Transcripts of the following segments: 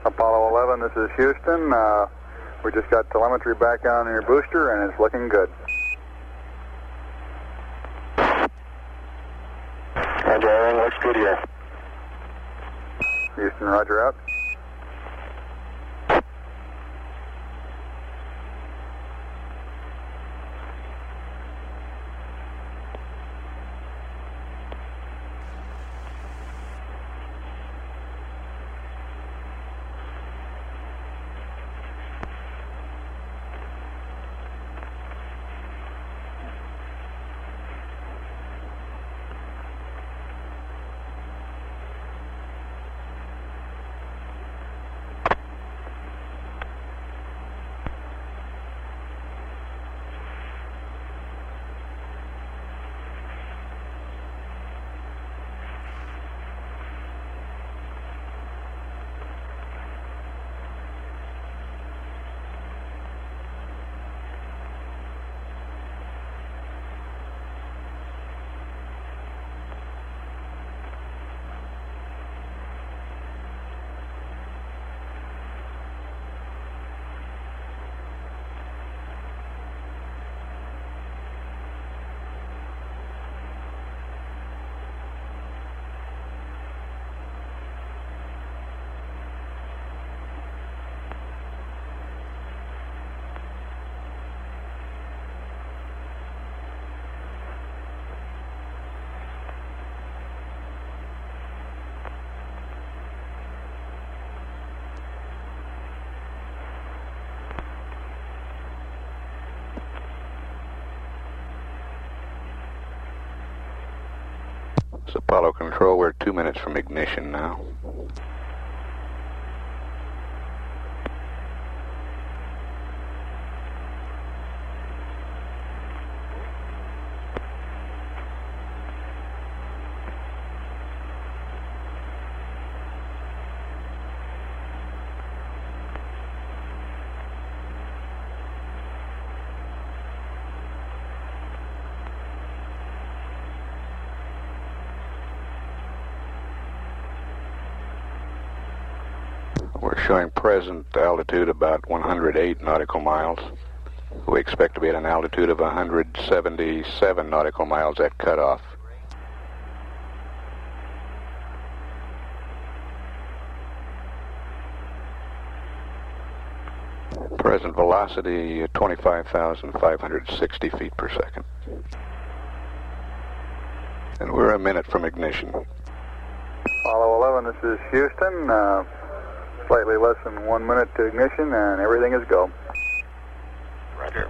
Apollo 11, this is Houston. We just got telemetry back on your booster and it's looking good. Roger, everything looks good here. Houston, roger out. It's Apollo Control. We're 2 minutes from ignition now. We're showing present altitude about 108 nautical miles. We expect to be at an altitude of 177 nautical miles at cutoff. Present velocity 25,560 feet per second. And we're a minute from ignition. Apollo 11, this is Houston. Slightly less than 1 minute to ignition and everything is go. Roger.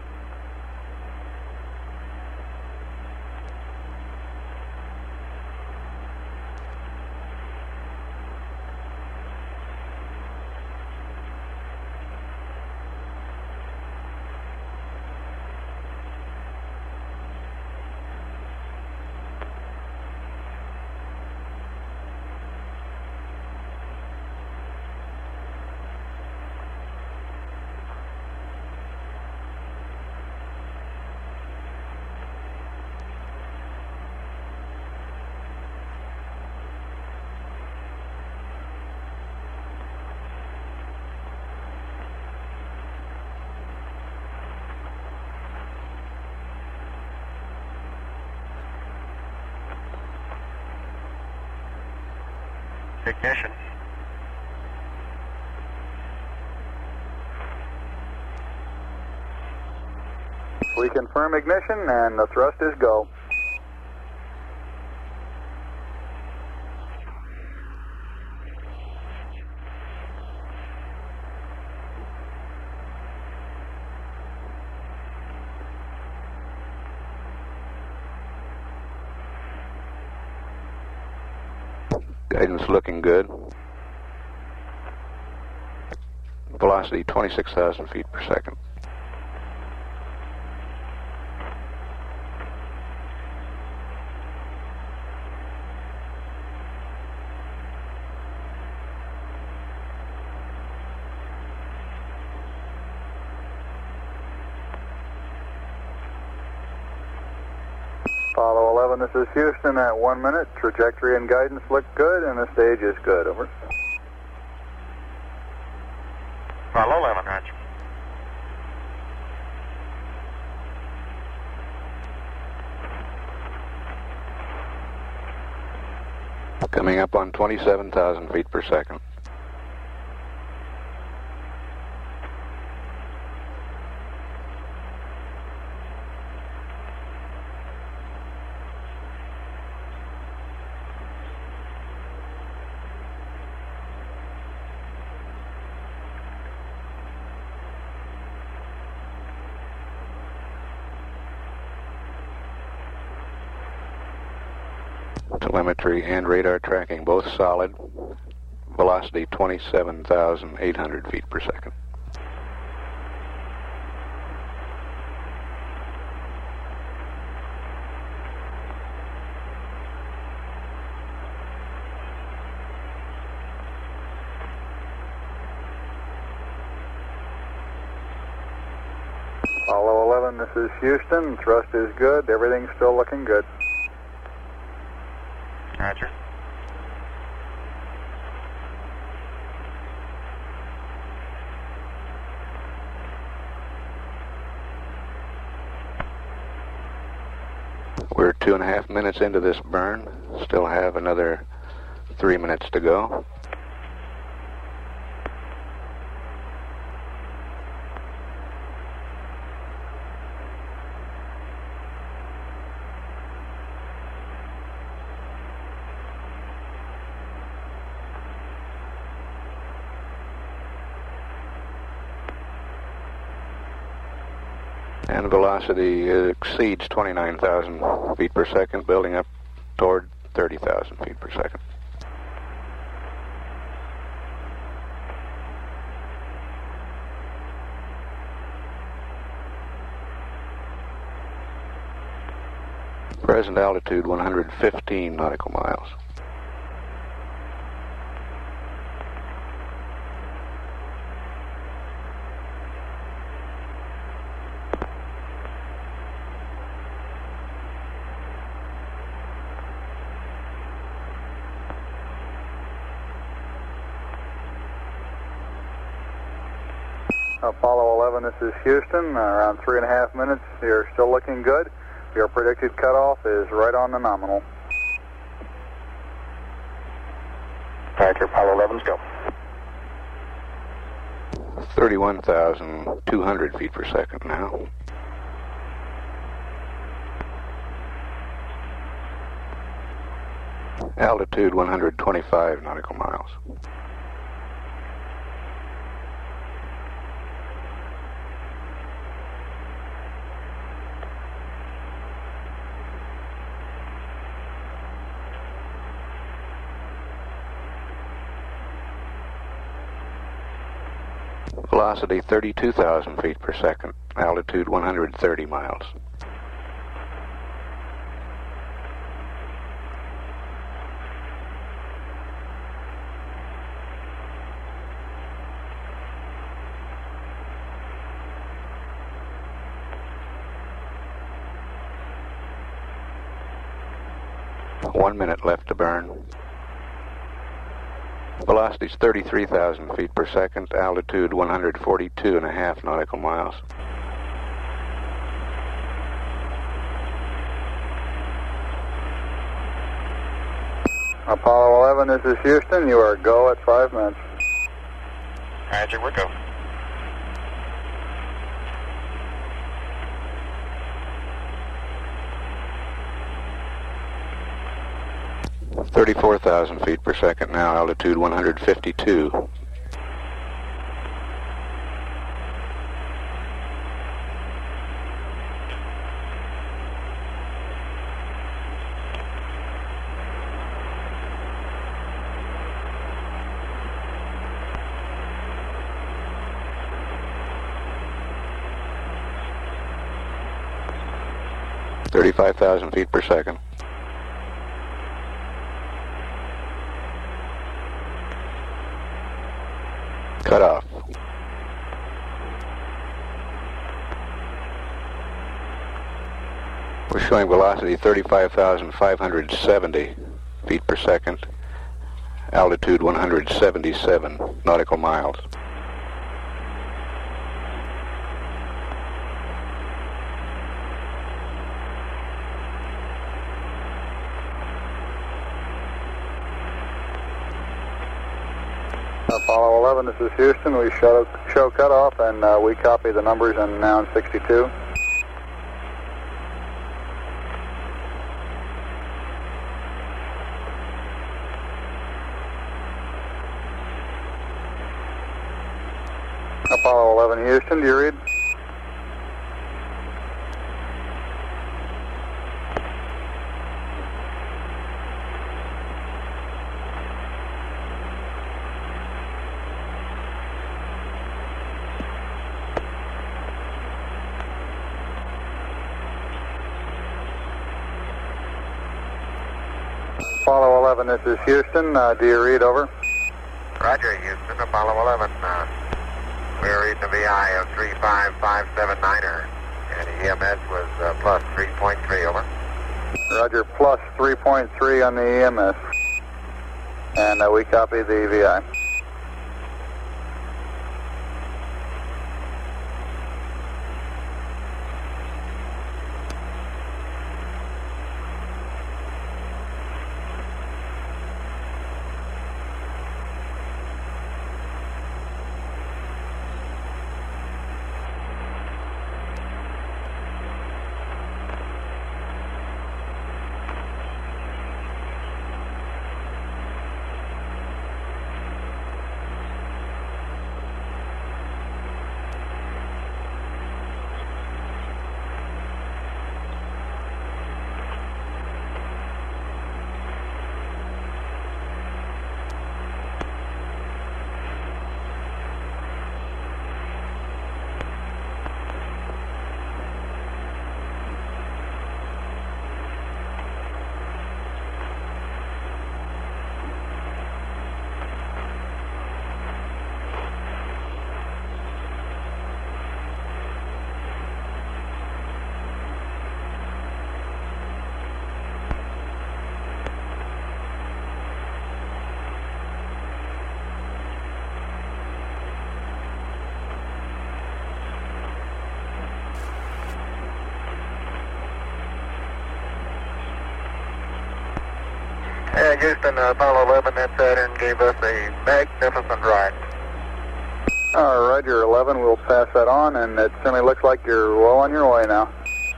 Ignition. We confirm ignition and the thrust is go. Guidance looking good. Velocity 26,000 feet per second. Apollo 11, this is Houston at 1 minute. Trajectory and guidance look good and the stage is good. Over. Apollo 11, roger. Coming up on 27,000 feet per second. Telemetry and radar tracking both solid. Velocity 27,800 feet per second. Apollo 11, this is Houston. Thrust is good. Everything's still looking good. Roger. We're 2.5 minutes into this burn. Still have another 3 minutes to go. And velocity exceeds 29,000 feet per second, building up toward 30,000 feet per second. Present altitude 115 nautical miles. Apollo 11, this is Houston. Around 3.5 minutes. You're still looking good. Your predicted cutoff is right on the nominal. Roger, Apollo 11's go. 31,200 feet per second now. Altitude 125 nautical miles. Velocity 32,000 feet per second. Altitude 130 miles. One minute left to burn. Velocity is 33,000 feet per second, altitude 142.5 nautical miles. Apollo 11, this is Houston. You are go at 5 minutes. Roger, we're go. - 34,000 feet per second now, altitude 152. (35,000 feet per second). Cut off. We're showing velocity 35,570 feet per second, altitude 177 nautical miles. Apollo 11, this is Houston. We show cutoff, and we copy the numbers on Noun 62. Apollo 11, Houston, do you read? Apollo 11, this is Houston. Do you read, over? Roger, Houston, Apollo 11. We're reading the VI of 35579er, and the EMS was plus 3.3, over. Roger, plus 3.3 on the EMS. And we copy the VI. Houston, Apollo 11, that Saturn gave us a magnificent ride. Roger, 11, we'll pass that on, and it certainly looks like you're well on your way now.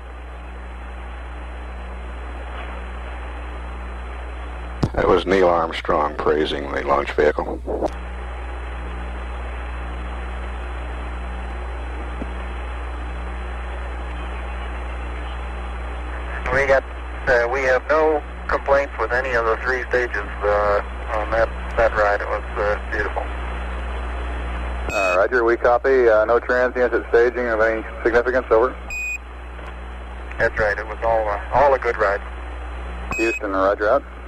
That was Neil Armstrong praising the launch vehicle. We have no complaints with any of the three stages on that ride. It was beautiful. Roger, we copy. No transients at staging of any significance, over. That's right. It was all a good ride. Houston, roger out.